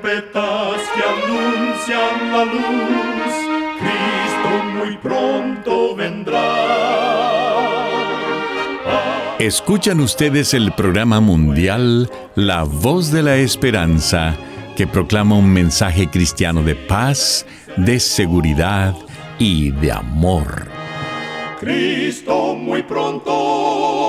trompetas que anuncian la luz, Cristo muy pronto vendrá. Escuchan ustedes el programa mundial La Voz de la Esperanza, que proclama un mensaje cristiano de paz, de seguridad y de amor. Cristo muy pronto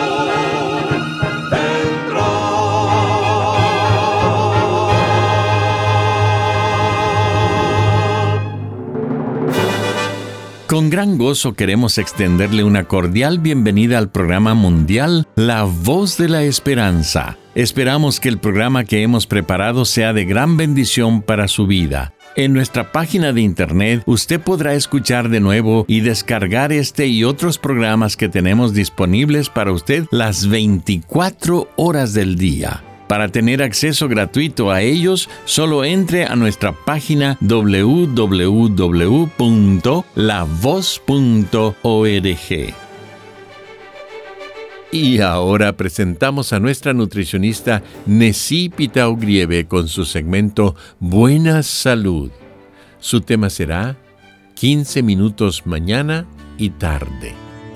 vendrá. Con gran gozo queremos extenderle una cordial bienvenida al programa mundial La Voz de la Esperanza. Esperamos que el programa que hemos preparado sea de gran bendición para su vida. En nuestra página de internet usted podrá escuchar de nuevo y descargar este y otros programas que tenemos disponibles para usted las 24 horas del día. Para tener acceso gratuito a ellos, solo entre a nuestra página www.lavoz.org. Y ahora presentamos a nuestra nutricionista Nesí Pitaugrieve con su segmento Buena Salud. Su tema será 15 minutos mañana y tarde.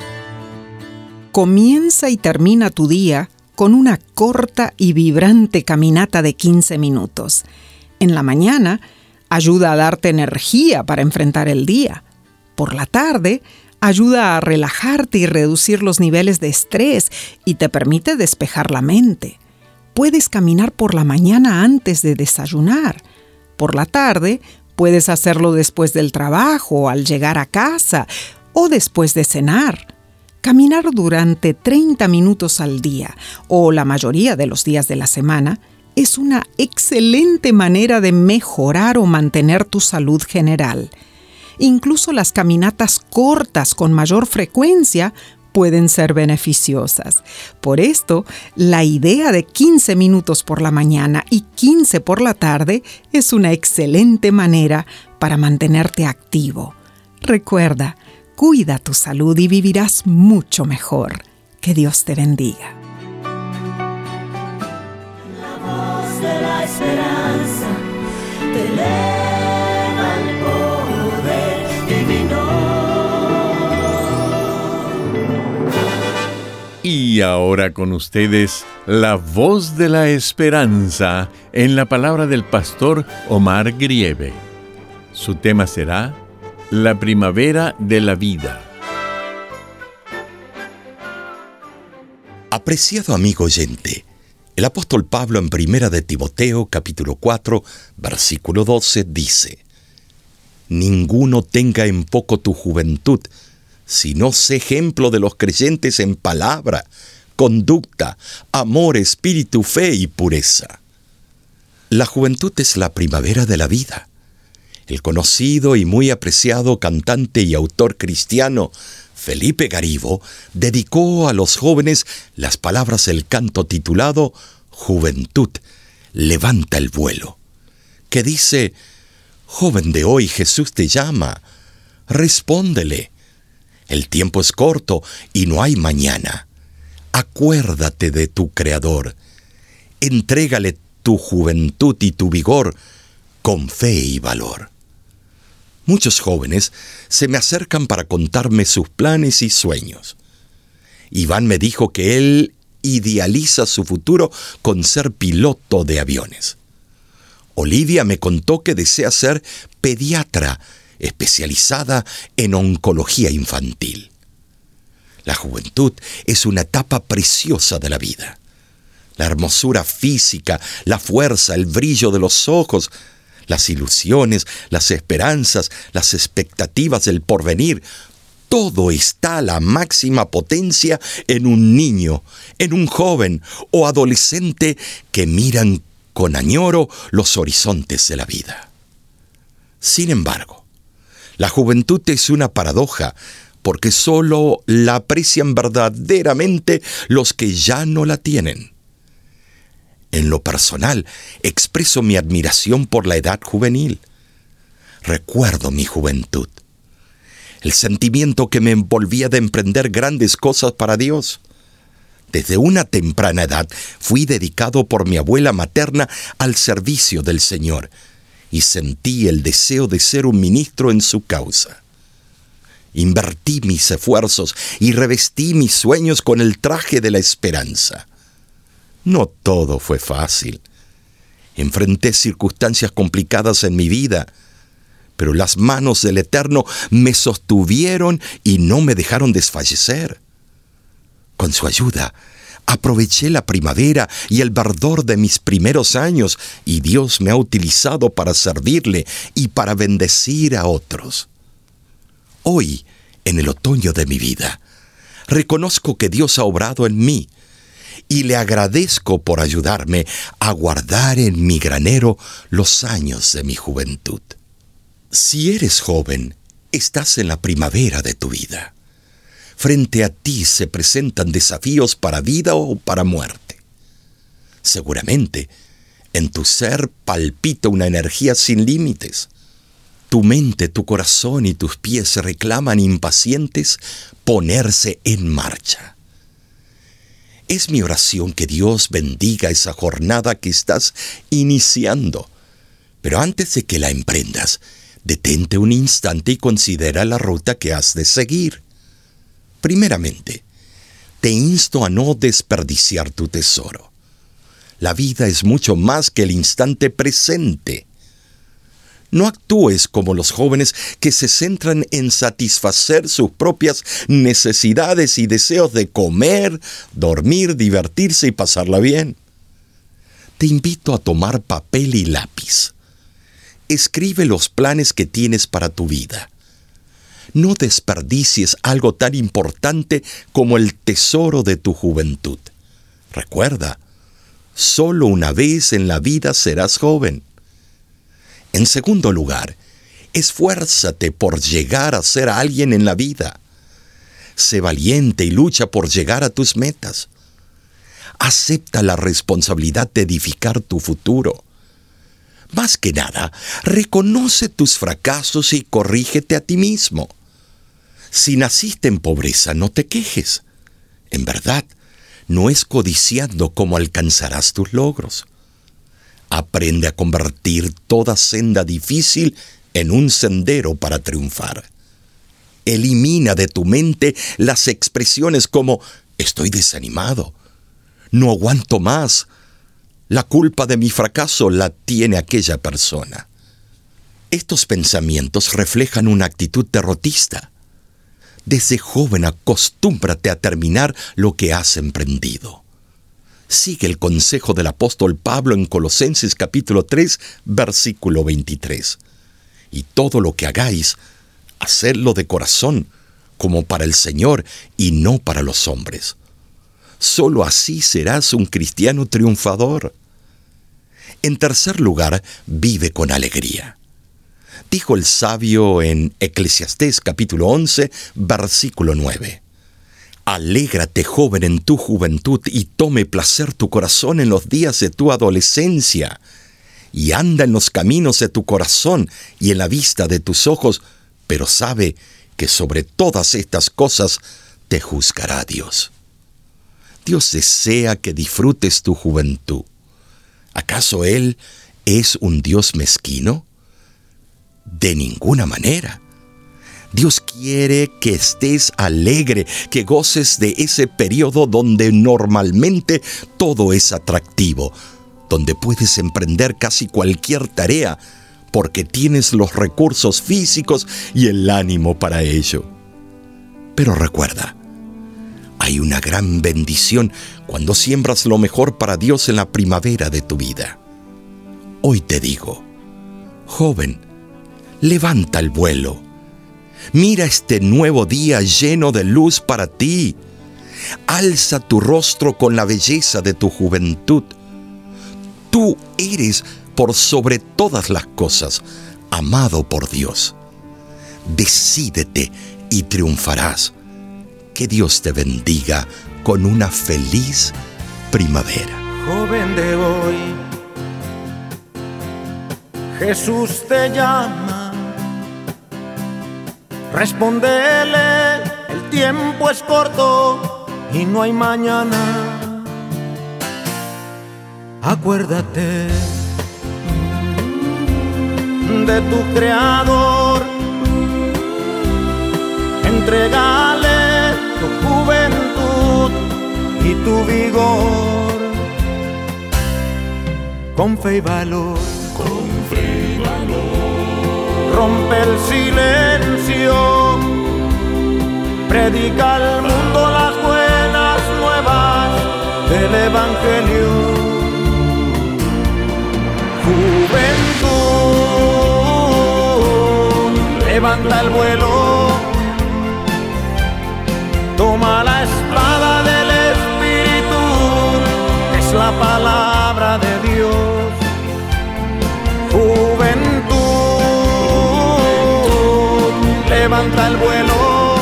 Comienza y termina tu día con una corta y vibrante caminata de 15 minutos. En la mañana, ayuda a darte energía para enfrentar el día. Por la tarde, ayuda a relajarte y reducir los niveles de estrés y te permite despejar la mente. Puedes caminar por la mañana antes de desayunar. Por la tarde, puedes hacerlo después del trabajo, al llegar a casa o después de cenar. Caminar durante 30 minutos al día o la mayoría de los días de la semana es una excelente manera de mejorar o mantener tu salud general. Incluso las caminatas cortas con mayor frecuencia pueden ser beneficiosas. Por esto, la idea de 15 minutos por la mañana y 15 por la tarde es una excelente manera para mantenerte activo. Recuerda, cuida tu salud y vivirás mucho mejor. Que Dios te bendiga. La voz de la esperanza te eleva el poder divino. Y ahora con ustedes, La Voz de la Esperanza, en la palabra del pastor Omar Grieve. Su tema será La primavera de la vida. Apreciado amigo oyente, el apóstol Pablo en 1 de Timoteo, capítulo 4, versículo 12, dice: Ninguno tenga en poco tu juventud, sino sé ejemplo de los creyentes en palabra, conducta, amor, espíritu, fe y pureza. La juventud es la primavera de la vida. El conocido y muy apreciado cantante y autor cristiano Felipe Garibo dedicó a los jóvenes las palabras del canto titulado Juventud, levanta el vuelo, que dice: Joven de hoy, Jesús te llama, respóndele. El tiempo es corto y no hay mañana. Acuérdate de tu Creador. Entrégale tu juventud y tu vigor con fe y valor. Muchos jóvenes se me acercan para contarme sus planes y sueños. Iván me dijo que él idealiza su futuro con ser piloto de aviones. Olivia me contó que desea ser pediatra, especializada en oncología infantil. La juventud es una etapa preciosa de la vida. La hermosura física, la fuerza, el brillo de los ojos, las ilusiones, las esperanzas, las expectativas del porvenir, todo está a la máxima potencia en un niño, en un joven o adolescente que miran con añoro los horizontes de la vida. Sin embargo, la juventud es una paradoja, porque solo la aprecian verdaderamente los que ya no la tienen. En lo personal, expreso mi admiración por la edad juvenil. Recuerdo mi juventud, el sentimiento que me envolvía de emprender grandes cosas para Dios. Desde una temprana edad fui dedicado por mi abuela materna al servicio del Señor y sentí el deseo de ser un ministro en su causa. Invertí mis esfuerzos y revestí mis sueños con el traje de la esperanza. No todo fue fácil. Enfrenté circunstancias complicadas en mi vida, pero las manos del Eterno me sostuvieron y no me dejaron desfallecer. Con su ayuda, aproveché la primavera y el verdor de mis primeros años, y Dios me ha utilizado para servirle y para bendecir a otros. Hoy, en el otoño de mi vida, reconozco que Dios ha obrado en mí y le agradezco por ayudarme a guardar en mi granero los años de mi juventud. Si eres joven, estás en la primavera de tu vida. Frente a ti se presentan desafíos para vida o para muerte. Seguramente, en tu ser palpita una energía sin límites. Tu mente, tu corazón y tus pies reclaman impacientes ponerse en marcha. Es mi oración que Dios bendiga esa jornada que estás iniciando. Pero antes de que la emprendas, detente un instante y considera la ruta que has de seguir. Primeramente, te insto a no desperdiciar tu tesoro. La vida es mucho más que el instante presente. No actúes como los jóvenes que se centran en satisfacer sus propias necesidades y deseos de comer, dormir, divertirse y pasarla bien. Te invito a tomar papel y lápiz. Escribe los planes que tienes para tu vida. No desperdicies algo tan importante como el tesoro de tu juventud. Recuerda, solo una vez en la vida serás joven. En segundo lugar, esfuérzate por llegar a ser alguien en la vida. Sé valiente y lucha por llegar a tus metas. Acepta la responsabilidad de edificar tu futuro. Más que nada, reconoce tus fracasos y corrígete a ti mismo. Si naciste en pobreza, no te quejes. En verdad, no es codiciando cómo alcanzarás tus logros. Aprende a convertir toda senda difícil en un sendero para triunfar. Elimina de tu mente las expresiones como «estoy desanimado», «no aguanto más», «la culpa de mi fracaso la tiene aquella persona». Estos pensamientos reflejan una actitud derrotista. Desde joven acostúmbrate a terminar lo que has emprendido. Sigue el consejo del apóstol Pablo en Colosenses capítulo 3, versículo 23. Y todo lo que hagáis, hacedlo de corazón, como para el Señor y no para los hombres. Solo así serás un cristiano triunfador. En tercer lugar, vive con alegría. Dijo el sabio en Eclesiastés capítulo 11, versículo 9. Alégrate, joven, en tu juventud, y tome placer tu corazón en los días de tu adolescencia. Y anda en los caminos de tu corazón y en la vista de tus ojos, pero sabe que sobre todas estas cosas te juzgará Dios. Dios desea que disfrutes tu juventud. ¿Acaso Él es un Dios mezquino? De ninguna manera. Dios quiere que estés alegre, que goces de ese periodo donde normalmente todo es atractivo, donde puedes emprender casi cualquier tarea porque tienes los recursos físicos y el ánimo para ello. Pero recuerda, hay una gran bendición cuando siembras lo mejor para Dios en la primavera de tu vida. Hoy te digo, joven, levanta el vuelo. Mira este nuevo día lleno de luz para ti. Alza tu rostro con la belleza de tu juventud. Tú eres, por sobre todas las cosas, amado por Dios. Decídete y triunfarás. Que Dios te bendiga con una feliz primavera. Joven de hoy, Jesús te llama. Respóndele, el tiempo es corto y no hay mañana. Acuérdate de tu Creador, entrégale tu juventud y tu vigor, con fe y valor, rompe el silencio, predica al mundo las buenas nuevas del Evangelio. Juventud, levanta el vuelo, toma la espada del Espíritu, es la palabra de Dios. Juventud, levanta el vuelo,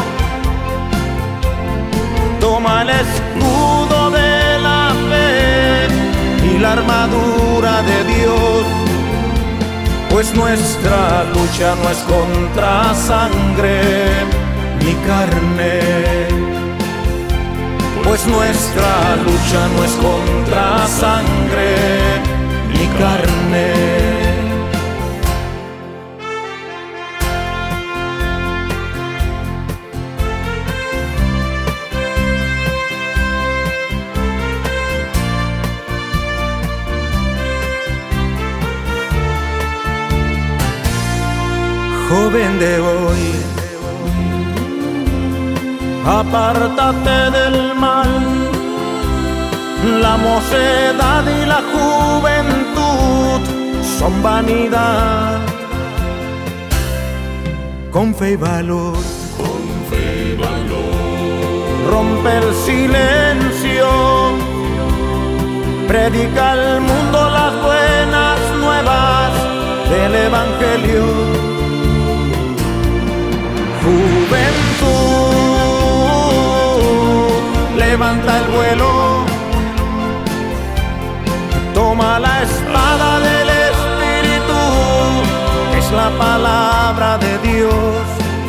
toma el escudo de la fe y la armadura de Dios, pues nuestra lucha no es contra sangre ni carne, pues nuestra lucha no es contra sangre ni carne. Joven de hoy, apártate del mal, la mocedad y la juventud son vanidad. Con fe y valor, rompe el silencio, predica al mundo las buenas nuevas del Evangelio. Juventud, levanta el vuelo, toma la espada del Espíritu, es la palabra de Dios.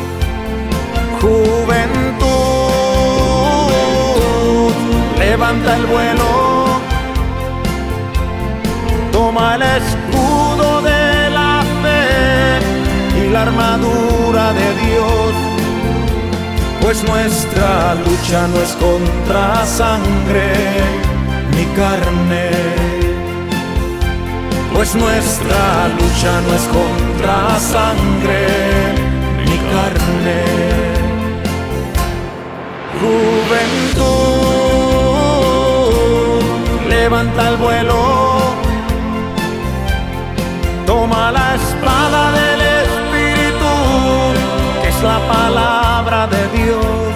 Juventud, levanta el vuelo, toma el escudo de la fe y la armadura de Dios, pues nuestra lucha no es contra sangre ni carne, pues nuestra lucha no es contra sangre ni carne. Juventud, levanta el vuelo, toma la espada del Espíritu, que es la palabra de Dios.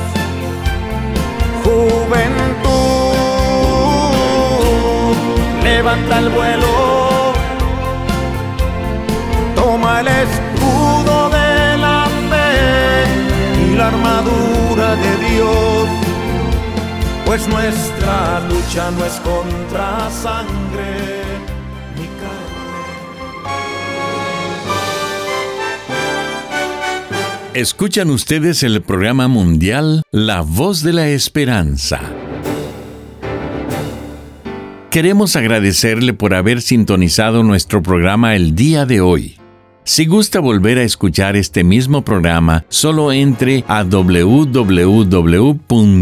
Juventud, levanta el vuelo, toma el escudo de la fe y la armadura de Dios, pues nuestra lucha no es contra sangre ni carne. Escuchan ustedes el programa mundial La Voz de la Esperanza. Queremos agradecerle por haber sintonizado nuestro programa el día de hoy. Si gusta volver a escuchar este mismo programa, solo entre a www.lavoz.org.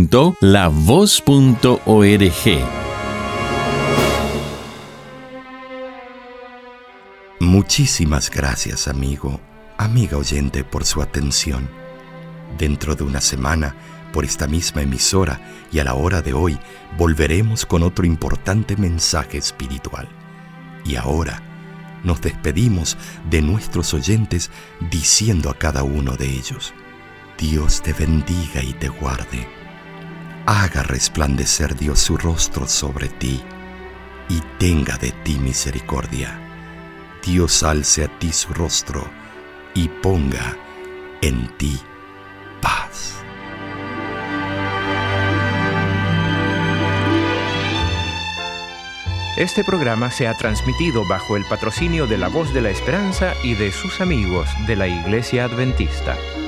Muchísimas gracias, amigo, amiga oyente, por su atención. Dentro de una semana, por esta misma emisora y a la hora de hoy, volveremos con otro importante mensaje espiritual. Y ahora nos despedimos de nuestros oyentes diciendo a cada uno de ellos: Dios te bendiga y te guarde. Haga resplandecer Dios su rostro sobre ti y tenga de ti misericordia. Dios alce a ti su rostro y ponga en ti paz. Este programa se ha transmitido bajo el patrocinio de La Voz de la Esperanza y de sus amigos de la Iglesia Adventista.